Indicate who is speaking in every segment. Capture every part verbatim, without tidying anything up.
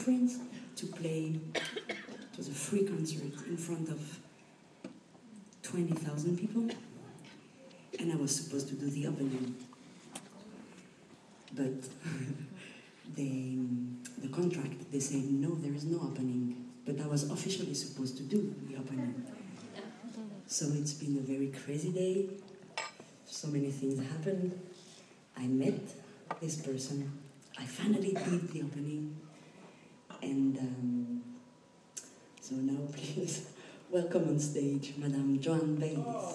Speaker 1: Prince to play. It was a free concert in front of twenty thousand people, and I was supposed to do the opening. But they, the contract, they said, no, there is no opening. But I was officially supposed to do the opening. So it's been a very crazy day. So many things happened. I met this person. I finally did the opening. And um, so now please welcome on stage Madame Joan Baez. Oh.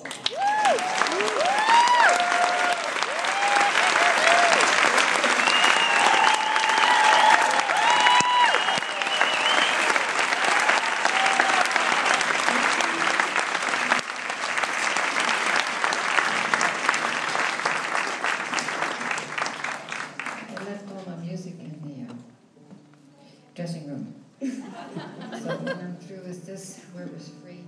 Speaker 2: Dressing room. So when I'm through with this, where it was free.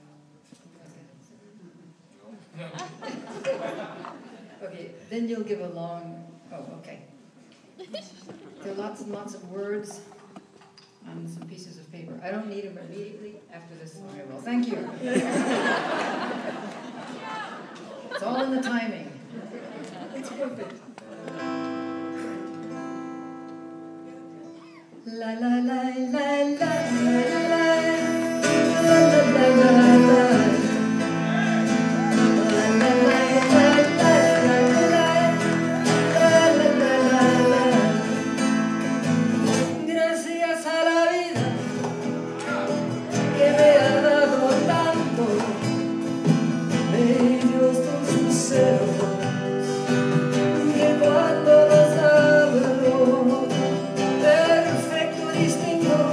Speaker 2: Okay, then you'll give a long, oh, okay. There are lots and lots of words on some pieces of paper. I don't need them immediately. After this, I will. Thank you. It's all in the timing. It's perfect. La la la la la la la la la la. Gracias a la vida que me ha dado tanto, bellos tus cerros, que cuando los abro, perfecto distingo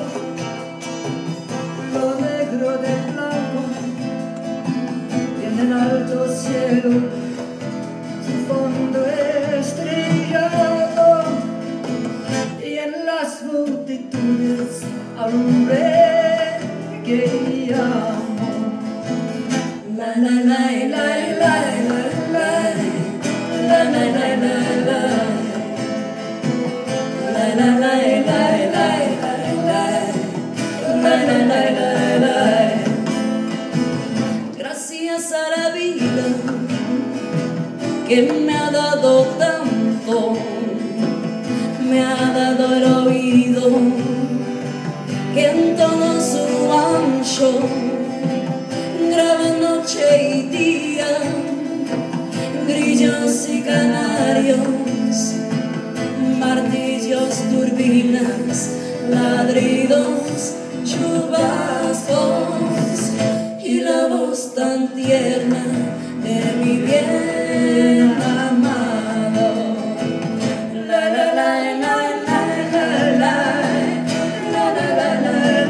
Speaker 2: lo negro del blanco, y en el alto cielo su fondo estrellado, y en las multitudes a un hombre que amo. La la la la la la la la la la la la la la la. Gracias a la vida que me ha dado tanto, me ha dado el oído que en todo su ancho graba noche y día, grillos y canarios, martillos, turbinas, ladridos, chubascos y la voz tan tierna de mi bien amado. La la la la la la la la la la la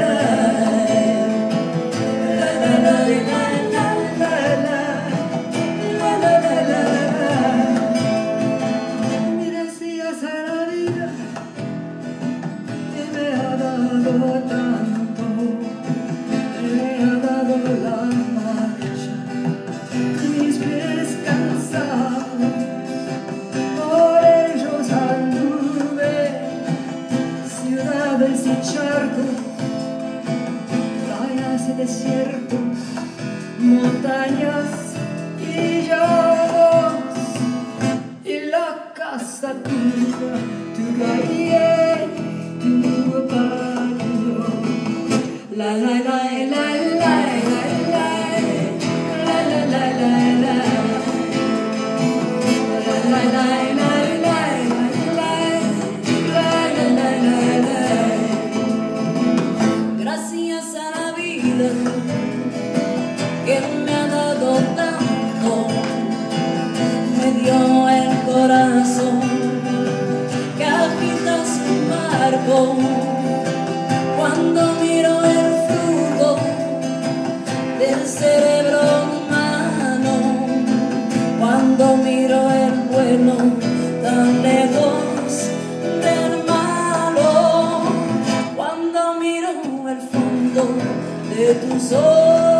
Speaker 2: tanto, me ha dado la marcha, mis pies cansados, por ellos anduve, ciudades y charcos, playas y desiertos, montañas y llanos, y la casa tuya, tu calle, tu patio. La la la la la la la la la la la la la. Gracias a la vida que me ha dado tanto, me dio el corazón que agita su barco. Cuando miro el fruto del cerebro humano, cuando miro el bueno tan lejos del malo, cuando miro el fondo de tus ojos,